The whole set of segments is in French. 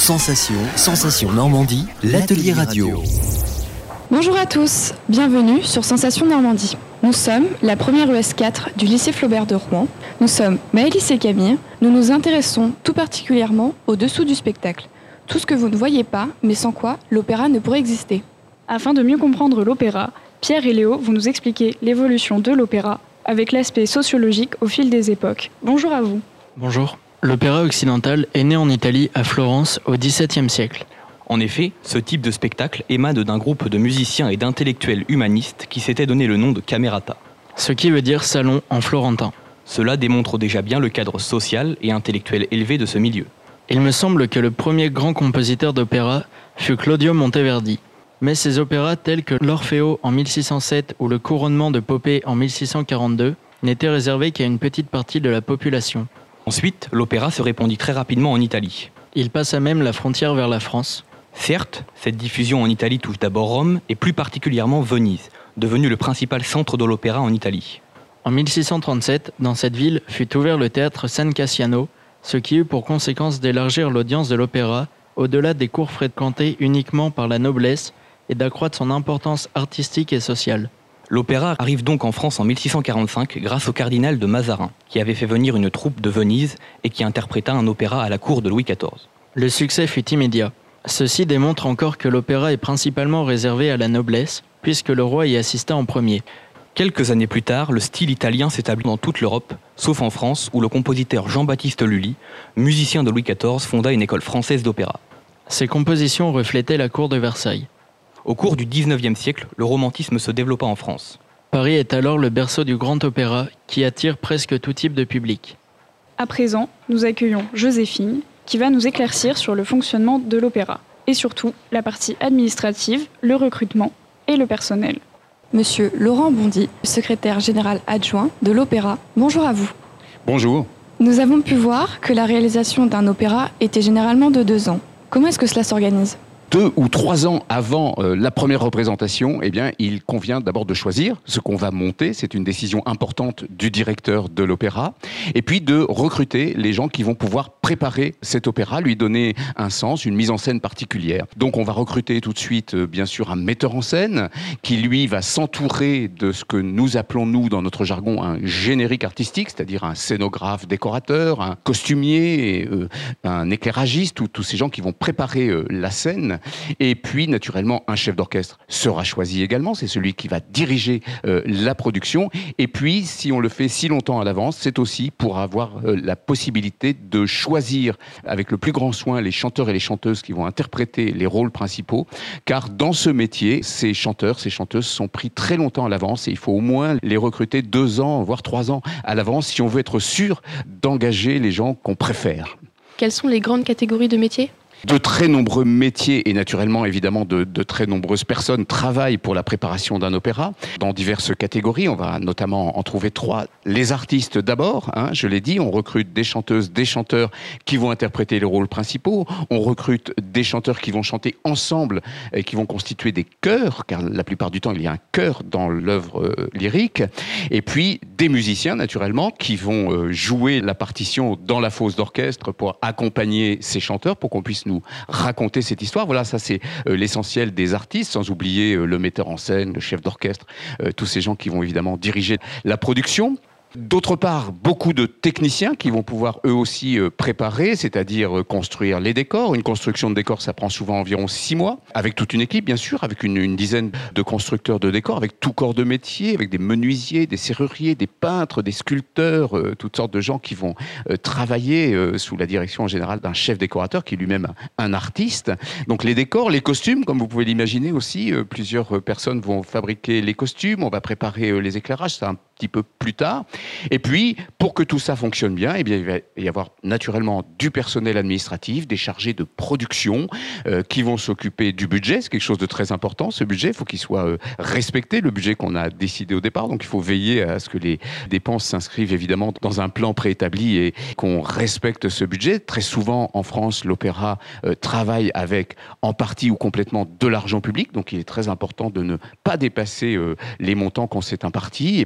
Sensation Normandie, l'atelier radio. Bonjour à tous, bienvenue sur Sensation Normandie. Nous sommes la première ES4 du lycée Flaubert de Rouen. Nous sommes Maëlys et Camille. Nous nous intéressons tout particulièrement au dessous du spectacle. Tout ce que vous ne voyez pas, mais sans quoi l'opéra ne pourrait exister. Afin de mieux comprendre l'opéra, Pierre et Léo vont nous expliquer l'évolution de l'opéra avec l'aspect sociologique au fil des époques. Bonjour à vous. Bonjour. L'opéra occidental est né en Italie, à Florence, au XVIIe siècle. En effet, ce type de spectacle émane d'un groupe de musiciens et d'intellectuels humanistes qui s'étaient donné le nom de camerata. Ce qui veut dire salon en florentin. Cela démontre déjà bien le cadre social et intellectuel élevé de ce milieu. Il me semble que le premier grand compositeur d'opéra fut Claudio Monteverdi. Mais ces opéras tels que l'Orfeo en 1607 ou le Couronnement de Popée en 1642 n'étaient réservés qu'à une petite partie de la population. Ensuite, l'opéra se répandit très rapidement en Italie. Il passa même la frontière vers la France. Certes, cette diffusion en Italie touche d'abord Rome et plus particulièrement Venise, devenu le principal centre de l'opéra en Italie. En 1637, dans cette ville fut ouvert le théâtre San Cassiano, ce qui eut pour conséquence d'élargir l'audience de l'opéra au-delà des cours fréquentés uniquement par la noblesse et d'accroître son importance artistique et sociale. L'opéra arrive donc en France en 1645 grâce au cardinal de Mazarin, qui avait fait venir une troupe de Venise et qui interpréta un opéra à la cour de Louis XIV. Le succès fut immédiat. Ceci démontre encore que l'opéra est principalement réservé à la noblesse, puisque le roi y assista en premier. Quelques années plus tard, le style italien s'établit dans toute l'Europe, sauf en France, où le compositeur Jean-Baptiste Lully, musicien de Louis XIV, fonda une école française d'opéra. Ces compositions reflétaient la cour de Versailles. Au cours du XIXe siècle, le romantisme se développa en France. Paris est alors le berceau du grand opéra qui attire presque tout type de public. À présent, nous accueillons Joséphine qui va nous éclaircir sur le fonctionnement de l'opéra et surtout la partie administrative, le recrutement et le personnel. Monsieur Laurent Bondy, secrétaire général adjoint de l'opéra, bonjour à vous. Bonjour. Nous avons pu voir que la réalisation d'un opéra était généralement de 2 ans. Comment est-ce que cela s'organise ? 2 ou 3 ans avant la première représentation, eh bien, il convient d'abord de choisir ce qu'on va monter. C'est une décision importante du directeur de l'opéra. Et puis de recruter les gens qui vont pouvoir préparer cet opéra, lui donner un sens, une mise en scène particulière. Donc on va recruter tout de suite, bien sûr, un metteur en scène qui, lui, va s'entourer de ce que nous appelons, nous, dans notre jargon, un générique artistique, c'est-à-dire un scénographe décorateur, un costumier, un éclairagiste, tous ces gens qui vont préparer la scène. Et puis, naturellement, un chef d'orchestre sera choisi également. C'est celui qui va diriger la production. Et puis, si on le fait si longtemps à l'avance, c'est aussi pour avoir la possibilité de choisir avec le plus grand soin les chanteurs et les chanteuses qui vont interpréter les rôles principaux. Car dans ce métier, ces chanteurs, ces chanteuses sont pris très longtemps à l'avance et il faut au moins les recruter 2 ans, voire 3 ans à l'avance si on veut être sûr d'engager les gens qu'on préfère. Quelles sont les grandes catégories de métiers ? De très nombreux métiers et naturellement, évidemment, de très nombreuses personnes travaillent pour la préparation d'un opéra dans diverses catégories. On va notamment en trouver 3. Les artistes d'abord, je l'ai dit, on recrute des chanteuses, des chanteurs qui vont interpréter les rôles principaux. On recrute des chanteurs qui vont chanter ensemble et qui vont constituer des chœurs, car la plupart du temps, il y a un chœur dans l'œuvre lyrique. Et puis, des musiciens, naturellement, qui vont jouer la partition dans la fosse d'orchestre pour accompagner ces chanteurs, pour qu'on puisse nous raconter cette histoire. Voilà, ça c'est l'essentiel des artistes, sans oublier le metteur en scène, le chef d'orchestre, tous ces gens qui vont évidemment diriger la production. D'autre part, beaucoup de techniciens qui vont pouvoir eux aussi préparer, c'est-à-dire construire les décors. Une construction de décor, ça prend souvent environ 6 mois, avec toute une équipe bien sûr, avec une dizaine de constructeurs de décors, avec tout corps de métier, avec des menuisiers, des serruriers, des peintres, des sculpteurs, toutes sortes de gens qui vont travailler sous la direction en général d'un chef décorateur qui est lui-même un artiste. Donc les décors, les costumes, comme vous pouvez l'imaginer aussi, plusieurs personnes vont fabriquer les costumes, on va préparer les éclairages, c'est un petit peu plus tard. Et puis, pour que tout ça fonctionne bien, eh bien, il va y avoir naturellement du personnel administratif, des chargés de production qui vont s'occuper du budget. C'est quelque chose de très important, ce budget. Il faut qu'il soit respecté, le budget qu'on a décidé au départ. Donc, il faut veiller à ce que les dépenses s'inscrivent évidemment dans un plan préétabli et qu'on respecte ce budget. Très souvent, en France, l'opéra travaille avec, en partie ou complètement, de l'argent public. Donc, il est très important de ne pas dépasser les montants qu'on s'est impartis. Et puis,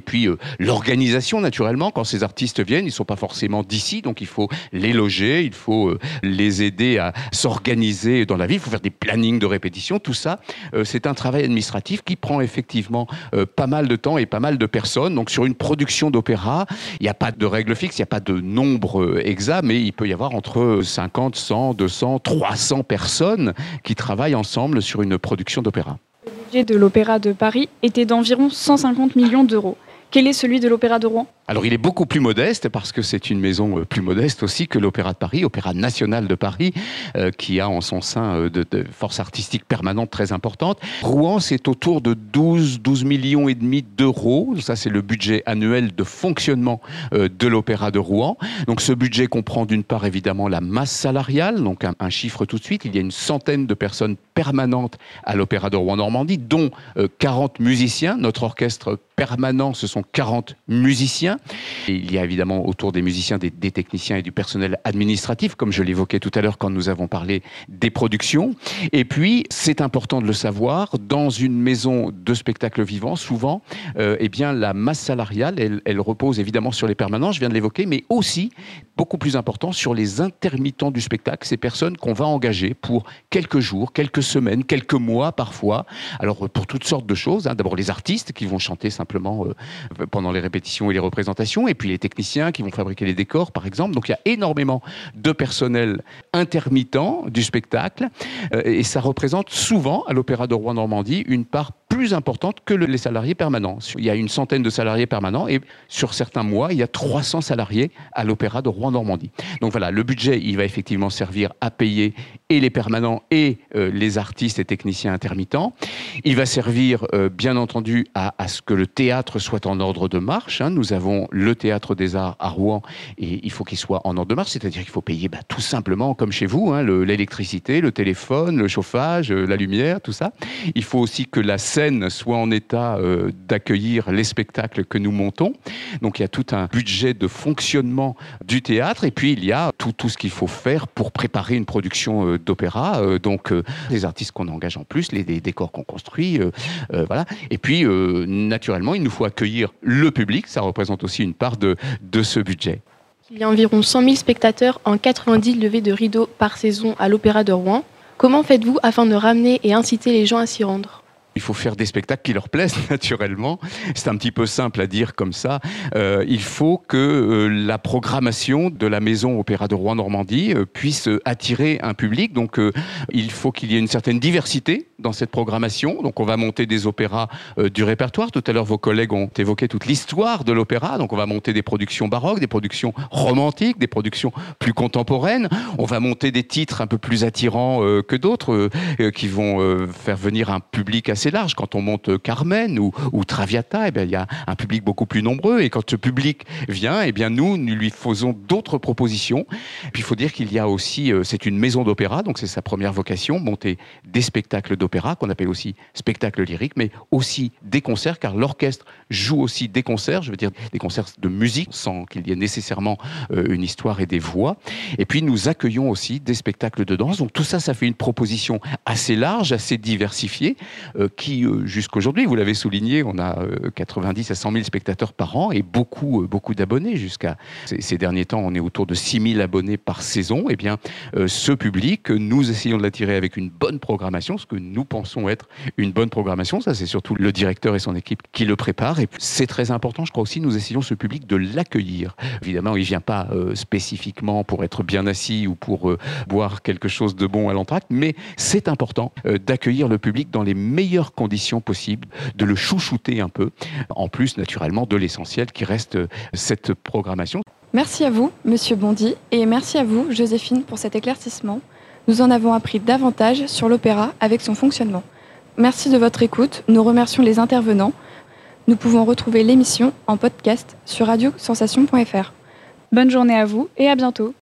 l'organisation naturellement. Quand ces artistes viennent, ils ne sont pas forcément d'ici, donc il faut les loger, il faut les aider à s'organiser dans la ville, il faut faire des plannings de répétition, tout ça. C'est un travail administratif qui prend effectivement pas mal de temps et pas mal de personnes. Donc sur une production d'opéra, il n'y a pas de règle fixe, il n'y a pas de nombre exact, mais il peut y avoir entre 50, 100, 200, 300 personnes qui travaillent ensemble sur une production d'opéra. Le budget de l'Opéra de Paris était d'environ 150 millions d'euros. Quel est celui de l'Opéra de Rouen ? Alors il est beaucoup plus modeste parce que c'est une maison plus modeste aussi que l'Opéra de Paris, Opéra national de Paris, qui a en son sein de forces artistiques permanentes très importantes. Rouen, c'est autour de 12 millions et demi d'euros. Ça, c'est le budget annuel de fonctionnement de l'Opéra de Rouen. Donc ce budget comprend d'une part évidemment la masse salariale, donc un chiffre tout de suite. Il y a une centaine de personnes permanentes à l'Opéra de Rouen-Normandie, dont 40 musiciens. Notre orchestre permanent, ce sont 40 musiciens. Et il y a évidemment autour des musiciens des techniciens et du personnel administratif, comme je l'évoquais tout à l'heure quand nous avons parlé des productions. Et puis, c'est important de le savoir, dans une maison de spectacle vivant, souvent, eh bien, la masse salariale, elle repose évidemment sur les permanents, je viens de l'évoquer, mais aussi, beaucoup plus important, sur les intermittents du spectacle, ces personnes qu'on va engager pour quelques jours, quelques semaines, quelques mois parfois. Alors, pour toutes sortes de choses. D'abord, les artistes qui vont chanter simplement pendant les répétitions et les représentations, et puis les techniciens qui vont fabriquer les décors, par exemple. Donc il y a énormément de personnel intermittent du spectacle, et ça représente souvent, à l'Opéra de Rouen-Normandie, une part plus importante que les salariés permanents. Il y a une centaine de salariés permanents, et sur certains mois, il y a 300 salariés à l'Opéra de Rouen-Normandie. Donc voilà, le budget, il va effectivement servir à payer et les permanents et les artistes et techniciens intermittents. Il va servir, bien entendu, à ce que le théâtre soit en ordre de marche. Nous avons le Théâtre des Arts à Rouen, et il faut qu'il soit en ordre de marche, c'est-à-dire qu'il faut payer tout simplement, comme chez vous, l'électricité, le téléphone, le chauffage, la lumière, tout ça. Il faut aussi que la scène soit en état d'accueillir les spectacles que nous montons. Donc il y a tout un budget de fonctionnement du théâtre, et puis il y a tout ce qu'il faut faire pour préparer une production d'opéra. Donc les artistes qu'on engage en plus, les décors qu'on construit, voilà. Et puis naturellement, il nous faut accueillir le public, ça représente aussi une part de ce budget. Il y a environ 100 000 spectateurs en 90 levées de rideaux par saison à l'Opéra de Rouen. Comment faites-vous afin de ramener et inciter les gens à s'y rendre ? Il faut faire des spectacles qui leur plaisent, naturellement. C'est un petit peu simple à dire comme ça. Il faut que la programmation de la maison Opéra de Rouen-Normandie puisse attirer un public. Donc, il faut qu'il y ait une certaine diversité dans cette programmation. Donc, on va monter des opéras du répertoire. Tout à l'heure, vos collègues ont évoqué toute l'histoire de l'opéra. Donc, on va monter des productions baroques, des productions romantiques, des productions plus contemporaines. On va monter des titres un peu plus attirants que d'autres, qui vont faire venir un public assez large. Quand on monte Carmen ou Traviata, il y a un public beaucoup plus nombreux, et quand ce public vient, nous lui faisons d'autres propositions. Puis il faut dire qu'il y a aussi, c'est une maison d'opéra, donc c'est sa première vocation, monter des spectacles d'opéra, qu'on appelle aussi spectacles lyriques, mais aussi des concerts, car l'orchestre joue aussi des concerts, je veux dire des concerts de musique, sans qu'il y ait nécessairement une histoire et des voix. Et puis nous accueillons aussi des spectacles de danse. Donc tout ça, ça fait une proposition assez large, assez diversifiée, qui jusqu'aujourd'hui, vous l'avez souligné, on a 90 à 100 000 spectateurs par an et beaucoup d'abonnés. Jusqu'à ces derniers temps, on est autour de 6 000 abonnés par saison. Et bien, ce public, nous essayons de l'attirer avec une bonne programmation, ce que nous pensons être une bonne programmation. Ça, c'est surtout le directeur et son équipe qui le préparent. Et c'est très important, je crois aussi, nous essayons ce public de l'accueillir. Évidemment, il ne vient pas spécifiquement pour être bien assis ou pour boire quelque chose de bon à l'entracte, mais c'est important d'accueillir le public dans les meilleures conditions possibles, de le chouchouter un peu, en plus naturellement de l'essentiel qui reste cette programmation. Merci à vous, Monsieur Bondy, et merci à vous, Joséphine, pour cet éclaircissement. Nous en avons appris davantage sur l'opéra avec son fonctionnement. Merci de votre écoute, nous remercions les intervenants. Nous pouvons retrouver l'émission en podcast sur radiosensation.fr. Bonne journée à vous et à bientôt.